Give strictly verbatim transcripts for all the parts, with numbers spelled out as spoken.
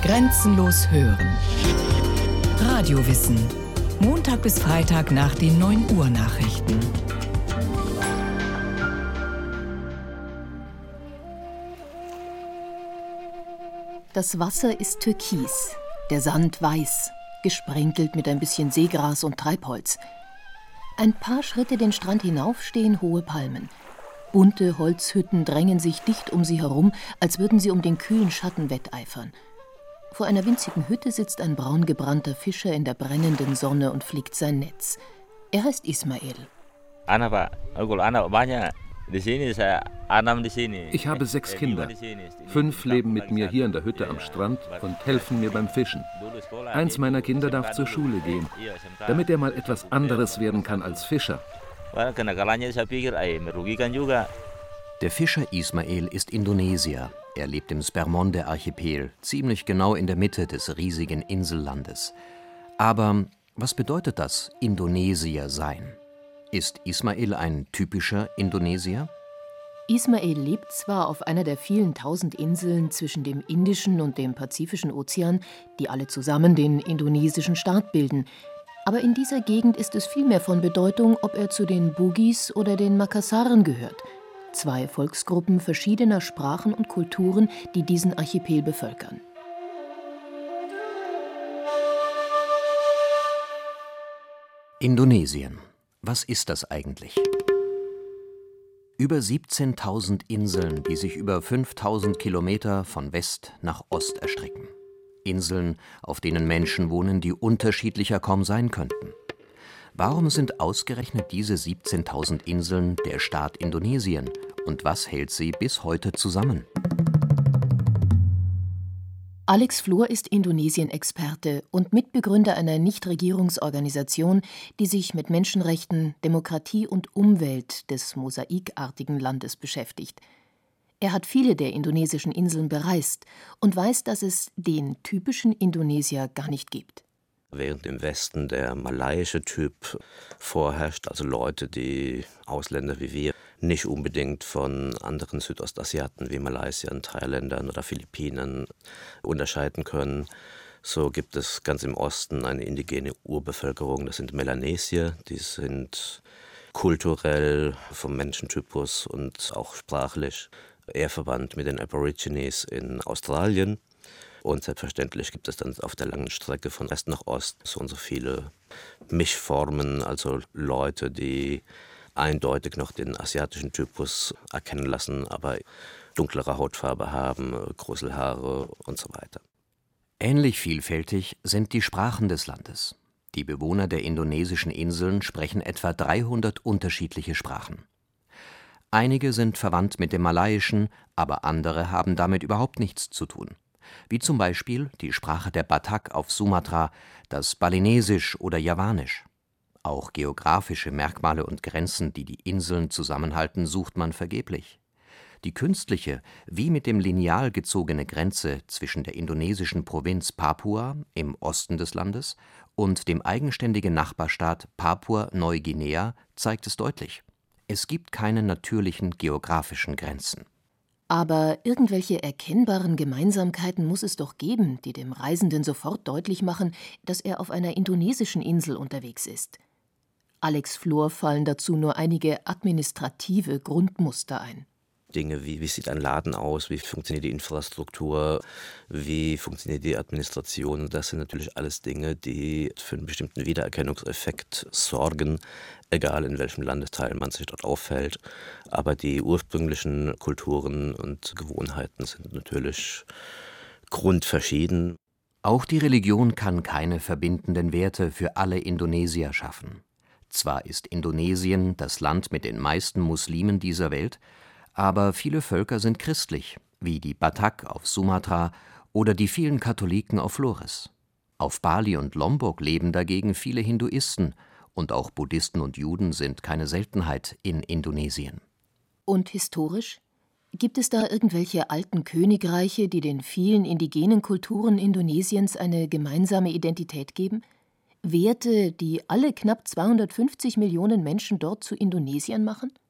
Grenzenlos hören. Radiowissen. Montag bis Freitag nach den neun Uhr Nachrichten. Das Wasser ist türkis, der Sand weiß, gesprenkelt mit ein bisschen Seegras und Treibholz. Ein paar Schritte den Strand hinauf stehen hohe Palmen. Bunte Holzhütten drängen sich dicht um sie herum, als würden sie um den kühlen Schatten wetteifern. Vor einer winzigen Hütte sitzt ein braungebrannter Fischer in der brennenden Sonne und flickt sein Netz. Er heißt Ismail. Ich habe sechs Kinder. Fünf leben mit mir hier in der Hütte am Strand und helfen mir beim Fischen. Eins meiner Kinder darf zur Schule gehen, damit er mal etwas anderes werden kann als Fischer. Der Fischer Ismail ist Indonesier. Er lebt im Spermonde-Archipel, ziemlich genau in der Mitte des riesigen Insellandes. Aber was bedeutet das, Indonesier sein? Ist Ismail ein typischer Indonesier? Ismail lebt zwar auf einer der vielen tausend Inseln zwischen dem Indischen und dem Pazifischen Ozean, die alle zusammen den indonesischen Staat bilden. Aber in dieser Gegend ist es vielmehr von Bedeutung, ob er zu den Bugis oder den Makassaren gehört. Zwei Volksgruppen verschiedener Sprachen und Kulturen, die diesen Archipel bevölkern. Indonesien. Was ist das eigentlich? Über siebzehntausend Inseln, die sich über fünftausend Kilometer von West nach Ost erstrecken. Inseln, auf denen Menschen wohnen, die unterschiedlicher kaum sein könnten. Warum sind ausgerechnet diese siebzehntausend Inseln der Staat Indonesien? Und was hält sie bis heute zusammen? Alex Flor ist Indonesien-Experte und Mitbegründer einer Nichtregierungsorganisation, die sich mit Menschenrechten, Demokratie und Umwelt des mosaikartigen Landes beschäftigt. Er hat viele der indonesischen Inseln bereist und weiß, dass es den typischen Indonesier gar nicht gibt. Während im Westen der malaiische Typ vorherrscht, also Leute, die Ausländer wie wir nicht unbedingt von anderen Südostasiaten wie Malaysiern, Thailändern oder Philippinen unterscheiden können, so gibt es ganz im Osten eine indigene Urbevölkerung, das sind Melanesier, die sind kulturell vom Menschentypus und auch sprachlich eher verwandt mit den Aborigines in Australien. Und selbstverständlich gibt es dann auf der langen Strecke von West nach Ost so und so viele Mischformen, also Leute, die eindeutig noch den asiatischen Typus erkennen lassen, aber dunklere Hautfarbe haben, Grusselhaare und so weiter. Ähnlich vielfältig sind die Sprachen des Landes. Die Bewohner der indonesischen Inseln sprechen etwa dreihundert unterschiedliche Sprachen. Einige sind verwandt mit dem Malaiischen, aber andere haben damit überhaupt nichts zu tun. Wie zum Beispiel die Sprache der Batak auf Sumatra, das Balinesisch oder Javanisch. Auch geografische Merkmale und Grenzen, die die Inseln zusammenhalten, sucht man vergeblich. Die künstliche, wie mit dem Lineal gezogene Grenze zwischen der indonesischen Provinz Papua im Osten des Landes und dem eigenständigen Nachbarstaat Papua-Neuguinea zeigt es deutlich. Es gibt keine natürlichen geografischen Grenzen. Aber irgendwelche erkennbaren Gemeinsamkeiten muss es doch geben, die dem Reisenden sofort deutlich machen, dass er auf einer indonesischen Insel unterwegs ist. Alex Flor fallen dazu nur einige administrative Grundmuster ein. Dinge wie, wie sieht ein Laden aus, wie funktioniert die Infrastruktur, wie funktioniert die Administration. Das sind natürlich alles Dinge, die für einen bestimmten Wiedererkennungseffekt sorgen, egal in welchem Landesteil man sich dort aufhält. Aber die ursprünglichen Kulturen und Gewohnheiten sind natürlich grundverschieden. Auch die Religion kann keine verbindenden Werte für alle Indonesier schaffen. Zwar ist Indonesien das Land mit den meisten Muslimen dieser Welt, aber viele Völker sind christlich, wie die Batak auf Sumatra oder die vielen Katholiken auf Flores. Auf Bali und Lombok leben dagegen viele Hinduisten, und auch Buddhisten und Juden sind keine Seltenheit in Indonesien. Und historisch? Gibt es da irgendwelche alten Königreiche, die den vielen indigenen Kulturen Indonesiens eine gemeinsame Identität geben? Werte, die alle knapp zweihundertfünfzig Millionen Menschen dort zu Indonesiern machen?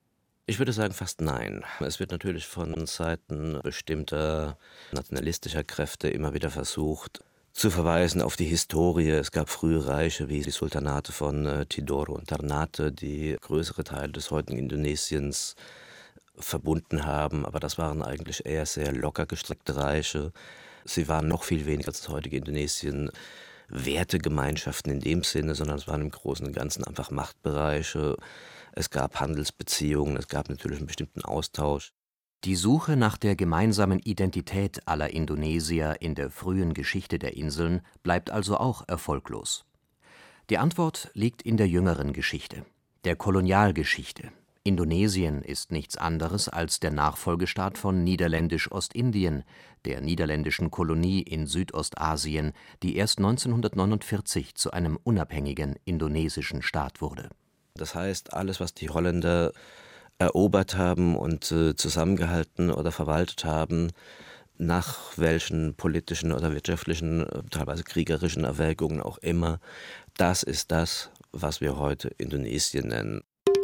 Ich würde sagen fast nein. Es wird natürlich von Seiten bestimmter nationalistischer Kräfte immer wieder versucht, zu verweisen auf die Historie. Es gab frühe Reiche wie die Sultanate von äh, Tidore und Ternate, die größere Teile des heutigen Indonesiens verbunden haben, aber das waren eigentlich eher sehr locker gestrickte Reiche. Sie waren noch viel weniger als das heutige Indonesien Wertegemeinschaften in dem Sinne, sondern es waren im Großen und Ganzen einfach Machtbereiche. Es gab Handelsbeziehungen, es gab natürlich einen bestimmten Austausch. Die Suche nach der gemeinsamen Identität aller Indonesier in der frühen Geschichte der Inseln bleibt also auch erfolglos. Die Antwort liegt in der jüngeren Geschichte, der Kolonialgeschichte. Indonesien ist nichts anderes als der Nachfolgestaat von Niederländisch-Ostindien, der niederländischen Kolonie in Südostasien, die erst neunzehnhundertneunundvierzig zu einem unabhängigen indonesischen Staat wurde. Das heißt, alles, was die Holländer erobert haben und äh, zusammengehalten oder verwaltet haben, nach welchen politischen oder wirtschaftlichen, teilweise kriegerischen Erwägungen auch immer, das ist das, was wir heute Indonesien nennen.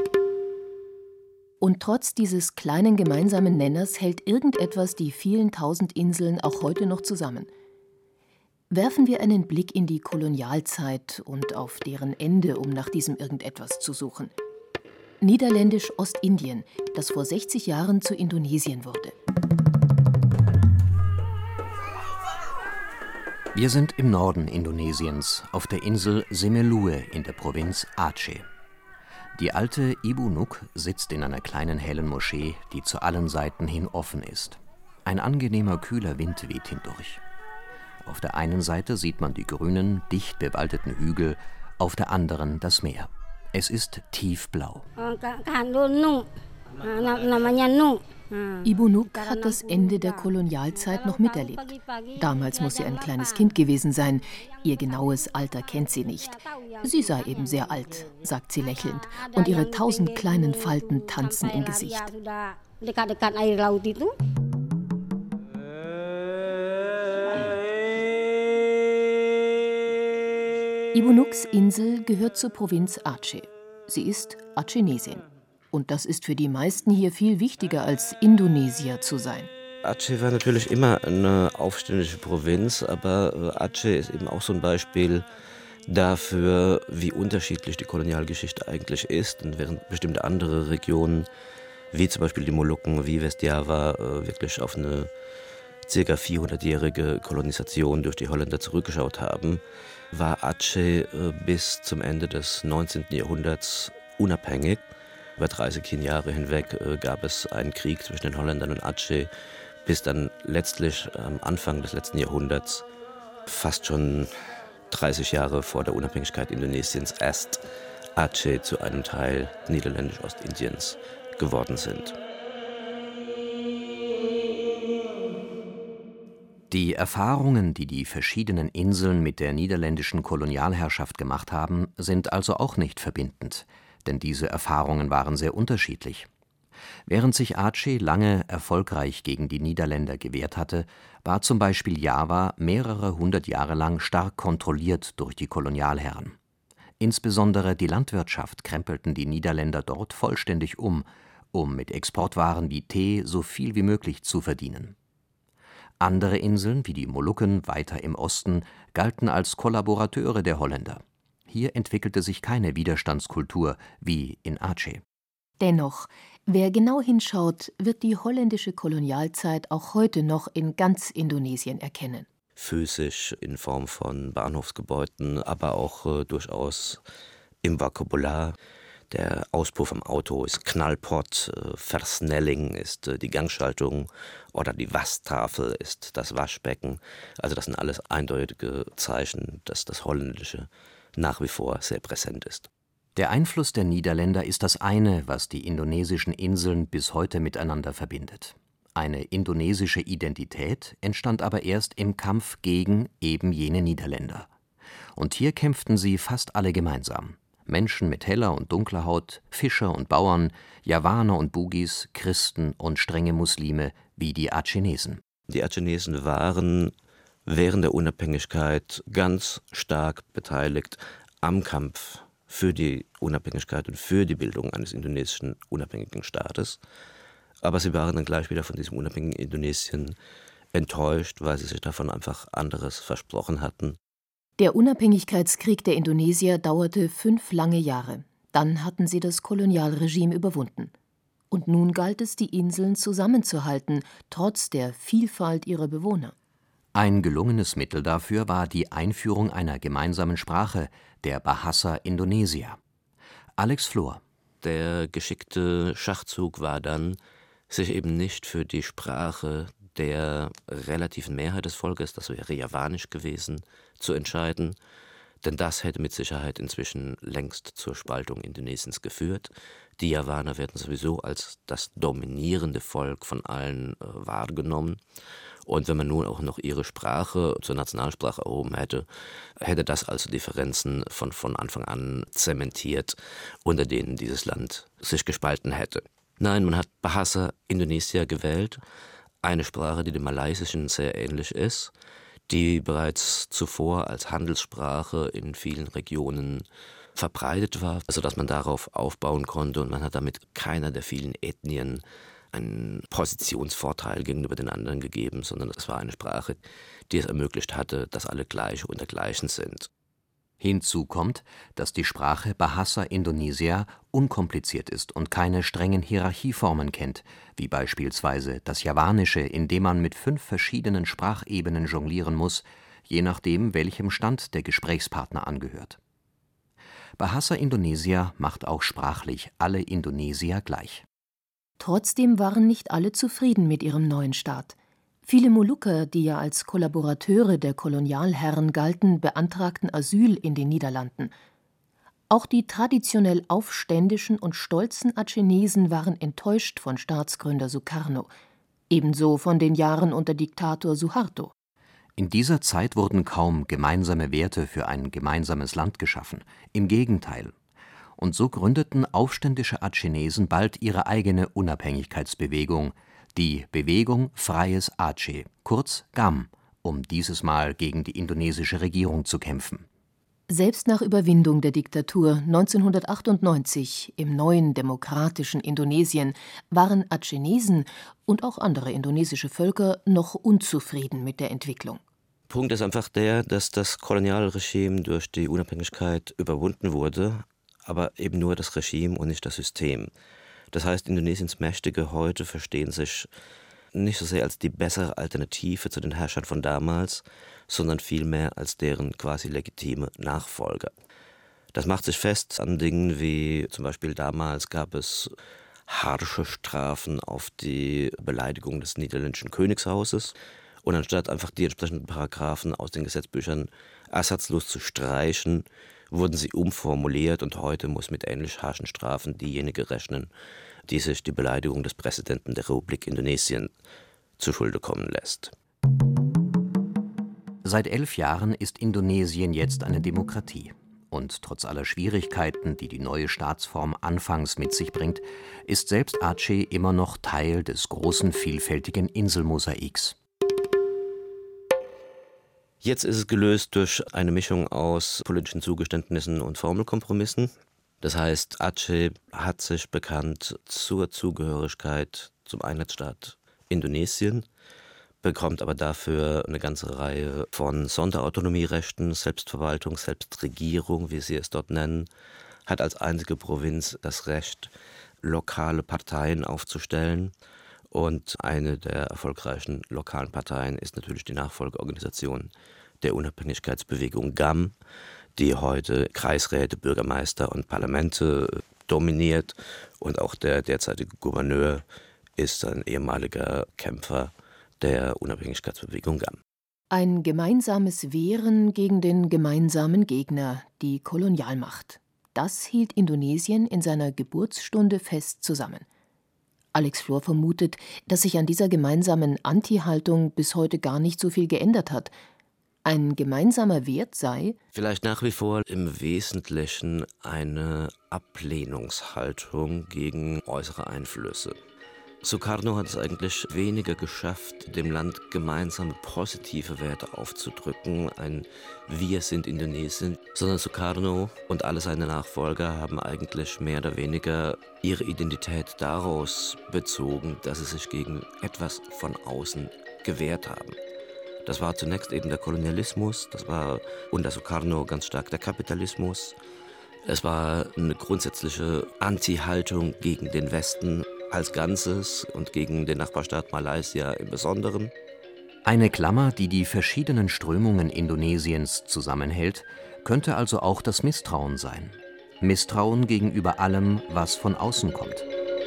Und trotz dieses kleinen gemeinsamen Nenners hält irgendetwas die vielen tausend Inseln auch heute noch zusammen. Werfen wir einen Blick in die Kolonialzeit und auf deren Ende, um nach diesem irgendetwas zu suchen. Niederländisch-Ostindien, das vor sechzig Jahren zu Indonesien wurde. Wir sind im Norden Indonesiens, auf der Insel Semeluwe in der Provinz Aceh. Die alte Ibu Nuk sitzt in einer kleinen hellen Moschee, die zu allen Seiten hin offen ist. Ein angenehmer, kühler Wind weht hindurch. Auf der einen Seite sieht man die grünen, dicht bewaldeten Hügel, auf der anderen das Meer. Es ist tiefblau. Ibu Nuk hat das Ende der Kolonialzeit noch miterlebt. Damals muss sie ein kleines Kind gewesen sein. Ihr genaues Alter kennt sie nicht. Sie sei eben sehr alt, sagt sie lächelnd, und ihre tausend kleinen Falten tanzen im Gesicht. Ibu Nuks Insel gehört zur Provinz Aceh. Sie ist Acenesien. Und das ist für die meisten hier viel wichtiger, als Indonesier zu sein. Aceh war natürlich immer eine aufständische Provinz, aber Aceh ist eben auch so ein Beispiel dafür, wie unterschiedlich die Kolonialgeschichte eigentlich ist. Und während bestimmte andere Regionen, wie zum Beispiel die Molukken, wie Westjava, wirklich auf eine ca. vierhundertjährige Kolonisation durch die Holländer zurückgeschaut haben, war Aceh bis zum Ende des neunzehnten Jahrhunderts unabhängig. Über dreißig Jahre hinweg äh, gab es einen Krieg zwischen den Holländern und Aceh, bis dann letztlich am Anfang des letzten Jahrhunderts, fast schon dreißig Jahre vor der Unabhängigkeit Indonesiens, erst Aceh zu einem Teil Niederländisch-Ostindiens geworden sind. Die Erfahrungen, die die verschiedenen Inseln mit der niederländischen Kolonialherrschaft gemacht haben, sind also auch nicht verbindend. Denn diese Erfahrungen waren sehr unterschiedlich. Während sich Aceh lange erfolgreich gegen die Niederländer gewehrt hatte, war zum Beispiel Java mehrere hundert Jahre lang stark kontrolliert durch die Kolonialherren. Insbesondere die Landwirtschaft krempelten die Niederländer dort vollständig um, um mit Exportwaren wie Tee so viel wie möglich zu verdienen. Andere Inseln, wie die Molukken weiter im Osten, galten als Kollaborateure der Holländer. Hier entwickelte sich keine Widerstandskultur wie in Aceh. Dennoch, wer genau hinschaut, wird die holländische Kolonialzeit auch heute noch in ganz Indonesien erkennen. Physisch in Form von Bahnhofsgebäuden, aber auch äh, durchaus im Vokabular. Der Auspuff im Auto ist Knallpott, äh, Versnelling ist äh, die Gangschaltung oder die Wasstafel ist das Waschbecken. Also das sind alles eindeutige Zeichen, dass das Holländische nach wie vor sehr präsent ist. Der Einfluss der Niederländer ist das eine, was die indonesischen Inseln bis heute miteinander verbindet. Eine indonesische Identität entstand aber erst im Kampf gegen eben jene Niederländer. Und hier kämpften sie fast alle gemeinsam. Menschen mit heller und dunkler Haut, Fischer und Bauern, Javaner und Bugis, Christen und strenge Muslime wie die Acehnesen. Die Acehnesen waren während der Unabhängigkeit ganz stark beteiligt am Kampf für die Unabhängigkeit und für die Bildung eines indonesischen unabhängigen Staates. Aber sie waren dann gleich wieder von diesem unabhängigen Indonesien enttäuscht, weil sie sich davon einfach anderes versprochen hatten. Der Unabhängigkeitskrieg der Indonesier dauerte fünf lange Jahre. Dann hatten sie das Kolonialregime überwunden. Und nun galt es, die Inseln zusammenzuhalten, trotz der Vielfalt ihrer Bewohner. Ein gelungenes Mittel dafür war die Einführung einer gemeinsamen Sprache, der Bahasa Indonesia. Alex Flor. Der geschickte Schachzug war dann, sich eben nicht für die Sprache der relativen Mehrheit des Volkes, das wäre Javanisch gewesen, zu entscheiden. Denn das hätte mit Sicherheit inzwischen längst zur Spaltung Indonesiens geführt. Die Javaner werden sowieso als das dominierende Volk von allen äh, wahrgenommen. Und wenn man nun auch noch ihre Sprache zur Nationalsprache erhoben hätte, hätte das also Differenzen von, von Anfang an zementiert, unter denen dieses Land sich gespalten hätte. Nein, man hat Bahasa Indonesia gewählt, eine Sprache, die dem Malaysischen sehr ähnlich ist, die bereits zuvor als Handelssprache in vielen Regionen verbreitet war, sodass man darauf aufbauen konnte, und man hat damit keiner der vielen Ethnien einen Positionsvorteil gegenüber den anderen gegeben, sondern es war eine Sprache, die es ermöglicht hatte, dass alle gleich unter Gleichen sind. Hinzu kommt, dass die Sprache Bahasa Indonesia unkompliziert ist und keine strengen Hierarchieformen kennt, wie beispielsweise das Javanische, in dem man mit fünf verschiedenen Sprachebenen jonglieren muss, je nachdem, welchem Stand der Gesprächspartner angehört. Bahasa Indonesia macht auch sprachlich alle Indonesier gleich. Trotzdem waren nicht alle zufrieden mit ihrem neuen Staat. Viele Molukker, die ja als Kollaborateure der Kolonialherren galten, beantragten Asyl in den Niederlanden. Auch die traditionell aufständischen und stolzen Achenesen waren enttäuscht von Staatsgründer Sukarno, ebenso von den Jahren unter Diktator Suharto. In dieser Zeit wurden kaum gemeinsame Werte für ein gemeinsames Land geschaffen. Im Gegenteil. Und so gründeten aufständische Achenesen bald ihre eigene Unabhängigkeitsbewegung, die Bewegung Freies Aceh, kurz G A M, um dieses Mal gegen die indonesische Regierung zu kämpfen. Selbst nach Überwindung der Diktatur neunzehnhundertachtundneunzig im neuen demokratischen Indonesien waren Achenesen und auch andere indonesische Völker noch unzufrieden mit der Entwicklung. Punkt ist einfach der, dass das Kolonialregime durch die Unabhängigkeit überwunden wurde, aber eben nur das Regime und nicht das System. Das heißt, Indonesiens Mächtige heute verstehen sich nicht so sehr als die bessere Alternative zu den Herrschern von damals, sondern vielmehr als deren quasi legitime Nachfolger. Das macht sich fest an Dingen wie zum Beispiel damals gab es harsche Strafen auf die Beleidigung des niederländischen Königshauses. Und anstatt einfach die entsprechenden Paragraphen aus den Gesetzbüchern ersatzlos zu streichen, wurden sie umformuliert, und heute muss mit ähnlich harschen Strafen diejenige rechnen, die sich die Beleidigung des Präsidenten der Republik Indonesien zuschulde kommen lässt. Seit elf Jahren ist Indonesien jetzt eine Demokratie. Und trotz aller Schwierigkeiten, die die neue Staatsform anfangs mit sich bringt, ist selbst Aceh immer noch Teil des großen, vielfältigen Inselmosaiks. Jetzt ist es gelöst durch eine Mischung aus politischen Zugeständnissen und Formelkompromissen. Das heißt, Aceh hat sich bekannt zur Zugehörigkeit zum Einheitsstaat Indonesien, bekommt aber dafür eine ganze Reihe von Sonderautonomierechten, Selbstverwaltung, Selbstregierung, wie sie es dort nennen, hat als einzige Provinz das Recht, lokale Parteien aufzustellen. Und eine der erfolgreichen lokalen Parteien ist natürlich die Nachfolgeorganisation der Unabhängigkeitsbewegung G A M, die heute Kreisräte, Bürgermeister und Parlamente dominiert. Und auch der derzeitige Gouverneur ist ein ehemaliger Kämpfer der Unabhängigkeitsbewegung G A M. Ein gemeinsames Wehren gegen den gemeinsamen Gegner, die Kolonialmacht. Das hielt Indonesien in seiner Geburtsstunde fest zusammen. Alex Flor vermutet, dass sich an dieser gemeinsamen Anti-Haltung bis heute gar nicht so viel geändert hat. Ein gemeinsamer Wert sei vielleicht nach wie vor im Wesentlichen eine Ablehnungshaltung gegen äußere Einflüsse. Sukarno hat es eigentlich weniger geschafft, dem Land gemeinsame positive Werte aufzudrücken, ein Wir sind Indonesien, sondern Sukarno und alle seine Nachfolger haben eigentlich mehr oder weniger ihre Identität daraus bezogen, dass sie sich gegen etwas von außen gewehrt haben. Das war zunächst eben der Kolonialismus, das war unter Sukarno ganz stark der Kapitalismus. Es war eine grundsätzliche Anti-Haltung gegen den Westen als Ganzes und gegen den Nachbarstaat Malaysia im Besonderen. Eine Klammer, die die verschiedenen Strömungen Indonesiens zusammenhält, könnte also auch das Misstrauen sein. Misstrauen gegenüber allem, was von außen kommt.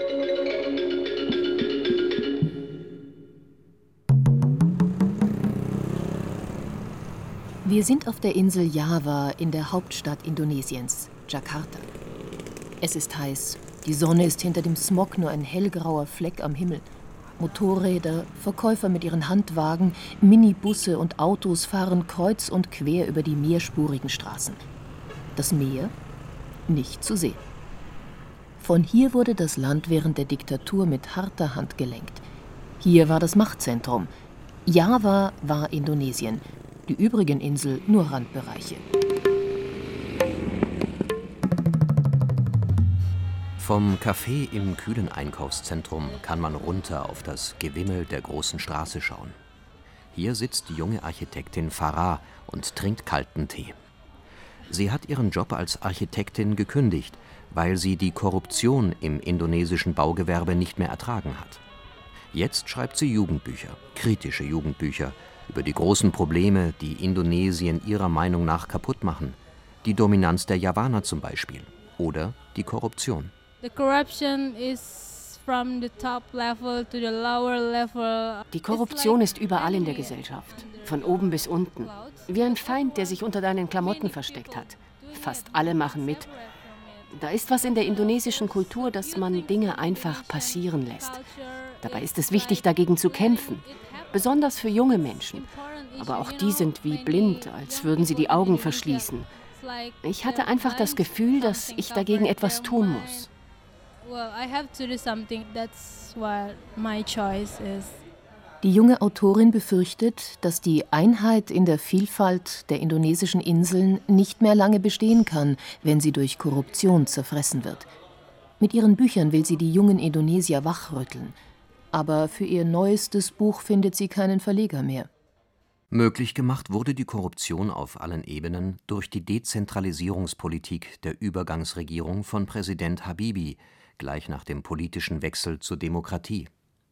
Wir sind auf der Insel Java in der Hauptstadt Indonesiens, Jakarta. Es ist heiß, die Sonne ist hinter dem Smog nur ein hellgrauer Fleck am Himmel. Motorräder, Verkäufer mit ihren Handwagen, Minibusse und Autos fahren kreuz und quer über die mehrspurigen Straßen. Das Meer? Nicht zu sehen. Von hier wurde das Land während der Diktatur mit harter Hand gelenkt. Hier war das Machtzentrum. Java war Indonesien, die übrigen Inseln nur Randbereiche. Vom Café im kühlen Einkaufszentrum kann man runter auf das Gewimmel der großen Straße schauen. Hier sitzt die junge Architektin Farah und trinkt kalten Tee. Sie hat ihren Job als Architektin gekündigt, weil sie die Korruption im indonesischen Baugewerbe nicht mehr ertragen hat. Jetzt schreibt sie Jugendbücher, kritische Jugendbücher, über die großen Probleme, die Indonesien ihrer Meinung nach kaputt machen. Die Dominanz der Javaner zum Beispiel. Oder die Korruption. The corruption is from the top level to the lower level. Die Korruption ist überall in der Gesellschaft, von oben bis unten. Wie ein Feind, der sich unter deinen Klamotten versteckt hat. Fast alle machen mit. Da ist was in der indonesischen Kultur, dass man Dinge einfach passieren lässt. Dabei ist es wichtig, dagegen zu kämpfen. Besonders für junge Menschen. Aber auch die sind wie blind, als würden sie die Augen verschließen. Ich hatte einfach das Gefühl, dass ich dagegen etwas tun muss. Die junge Autorin befürchtet, dass die Einheit in der Vielfalt der indonesischen Inseln nicht mehr lange bestehen kann, wenn sie durch Korruption zerfressen wird. Mit ihren Büchern will sie die jungen Indonesier wachrütteln. Aber für ihr neuestes Buch findet sie keinen Verleger mehr. Möglich gemacht wurde die Korruption auf allen Ebenen durch die Dezentralisierungspolitik der Übergangsregierung von Präsident Habibie, gleich nach dem politischen Wechsel zur Demokratie.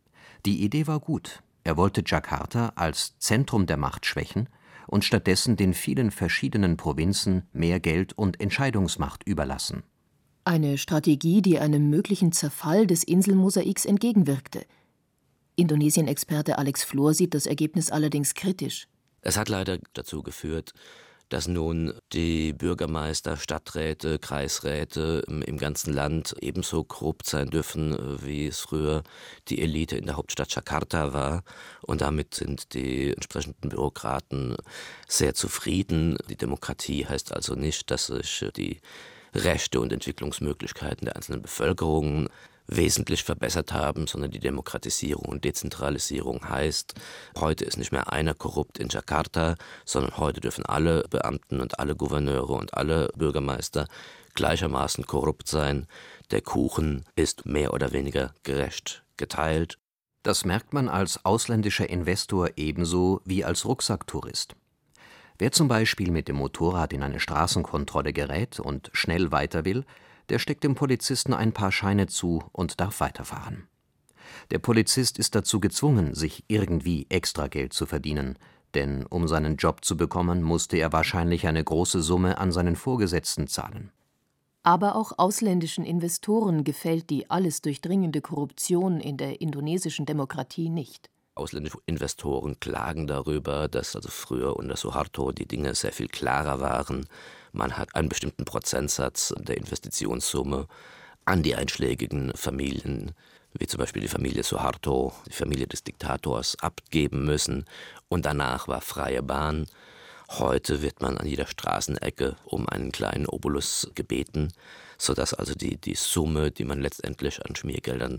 Die Idee war gut. Er wollte Jakarta als Zentrum der Macht schwächen und stattdessen den vielen verschiedenen Provinzen mehr Geld und Entscheidungsmacht überlassen. Eine Strategie, die einem möglichen Zerfall des Inselmosaiks entgegenwirkte. Indonesien-Experte Alex Flor sieht das Ergebnis allerdings kritisch. Es hat leider dazu geführt, dass nun die Bürgermeister, Stadträte, Kreisräte im ganzen Land ebenso korrupt sein dürfen, wie es früher die Elite in der Hauptstadt Jakarta war. Und damit sind die entsprechenden Bürokraten sehr zufrieden. Die Demokratie heißt also nicht, dass sich die Rechte und Entwicklungsmöglichkeiten der einzelnen Bevölkerung wesentlich verbessert haben, sondern die Demokratisierung und Dezentralisierung heißt, heute ist nicht mehr einer korrupt in Jakarta, sondern heute dürfen alle Beamten und alle Gouverneure und alle Bürgermeister gleichermaßen korrupt sein. Der Kuchen ist mehr oder weniger gerecht geteilt. Das merkt man als ausländischer Investor ebenso wie als Rucksacktourist. Wer zum Beispiel mit dem Motorrad in eine Straßenkontrolle gerät und schnell weiter will, der steckt dem Polizisten ein paar Scheine zu und darf weiterfahren. Der Polizist ist dazu gezwungen, sich irgendwie Extrageld zu verdienen, denn um seinen Job zu bekommen, musste er wahrscheinlich eine große Summe an seinen Vorgesetzten zahlen. Aber auch ausländischen Investoren gefällt die alles durchdringende Korruption in der indonesischen Demokratie nicht. Ausländische Investoren klagen darüber, dass also früher unter Suharto die Dinge sehr viel klarer waren. Man hat einen bestimmten Prozentsatz der Investitionssumme an die einschlägigen Familien, wie zum Beispiel die Familie Suharto, die Familie des Diktators, abgeben müssen. Und danach war freie Bahn. Heute wird man an jeder Straßenecke um einen kleinen Obolus gebeten, sodass also die, die Summe, die man letztendlich an Schmiergeldern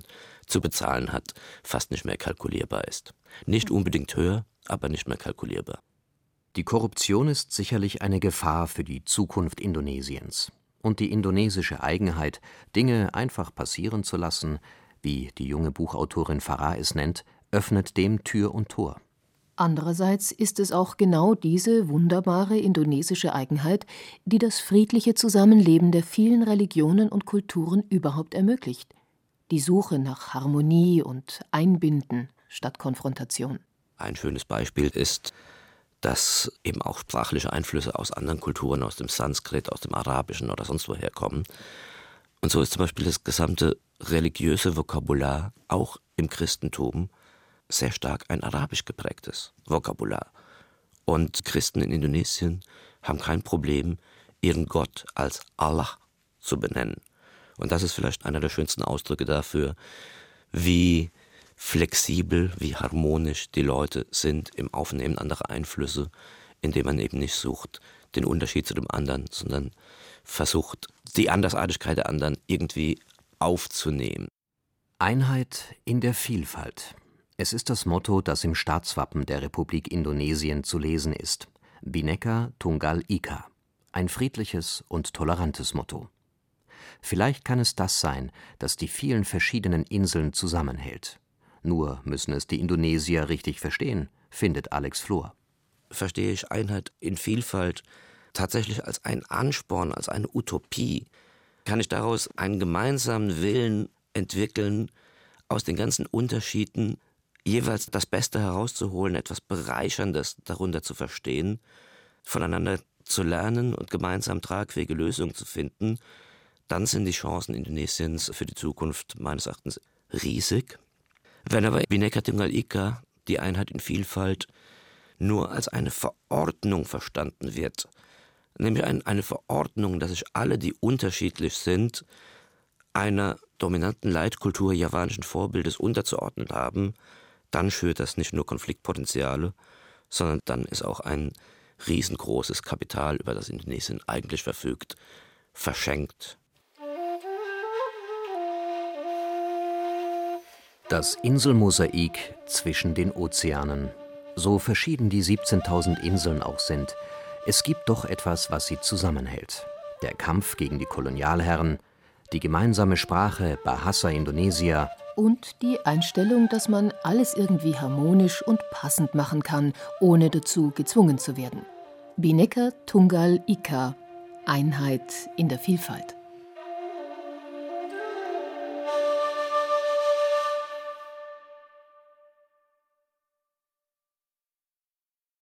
zu bezahlen hat, fast nicht mehr kalkulierbar ist. Nicht unbedingt höher, aber nicht mehr kalkulierbar. Die Korruption ist sicherlich eine Gefahr für die Zukunft Indonesiens. Und die indonesische Eigenheit, Dinge einfach passieren zu lassen, wie die junge Buchautorin Farah es nennt, öffnet dem Tür und Tor. Andererseits ist es auch genau diese wunderbare indonesische Eigenheit, die das friedliche Zusammenleben der vielen Religionen und Kulturen überhaupt ermöglicht. Die Suche nach Harmonie und Einbinden statt Konfrontation. Ein schönes Beispiel ist, dass eben auch sprachliche Einflüsse aus anderen Kulturen, aus dem Sanskrit, aus dem Arabischen oder sonst woher kommen. Und so ist zum Beispiel das gesamte religiöse Vokabular auch im Christentum sehr stark ein arabisch geprägtes Vokabular. Und Christen in Indonesien haben kein Problem, ihren Gott als Allah zu benennen. Und das ist vielleicht einer der schönsten Ausdrücke dafür, wie flexibel, wie harmonisch die Leute sind im Aufnehmen anderer Einflüsse, indem man eben nicht sucht, den Unterschied zu dem anderen, sondern versucht, die Andersartigkeit der anderen irgendwie aufzunehmen. Einheit in der Vielfalt. Es ist das Motto, das im Staatswappen der Republik Indonesien zu lesen ist. Bhinneka Tunggal Ika. Ein friedliches und tolerantes Motto. Vielleicht kann es das sein, das die vielen verschiedenen Inseln zusammenhält. Nur müssen es die Indonesier richtig verstehen, findet Alex Flor. Verstehe ich Einheit in Vielfalt tatsächlich als einen Ansporn, als eine Utopie? Kann ich daraus einen gemeinsamen Willen entwickeln, aus den ganzen Unterschieden jeweils das Beste herauszuholen, etwas Bereicherndes darunter zu verstehen, voneinander zu lernen und gemeinsam tragfähige Lösungen zu finden, dann sind die Chancen Indonesiens für die Zukunft meines Erachtens riesig. Wenn aber Bhinneka Tunggal Ika, die Einheit in Vielfalt, nur als eine Verordnung verstanden wird, nämlich ein, eine Verordnung, dass sich alle, die unterschiedlich sind, einer dominanten Leitkultur javanischen Vorbildes unterzuordnen haben, dann schürt das nicht nur Konfliktpotenziale, sondern dann ist auch ein riesengroßes Kapital, über das Indonesien eigentlich verfügt, verschenkt. Das Inselmosaik zwischen den Ozeanen. So verschieden die siebzehntausend Inseln auch sind, es gibt doch etwas, was sie zusammenhält. Der Kampf gegen die Kolonialherren, die gemeinsame Sprache Bahasa Indonesia und die Einstellung, dass man alles irgendwie harmonisch und passend machen kann, ohne dazu gezwungen zu werden. Bhinneka Tunggal Ika, Einheit in der Vielfalt.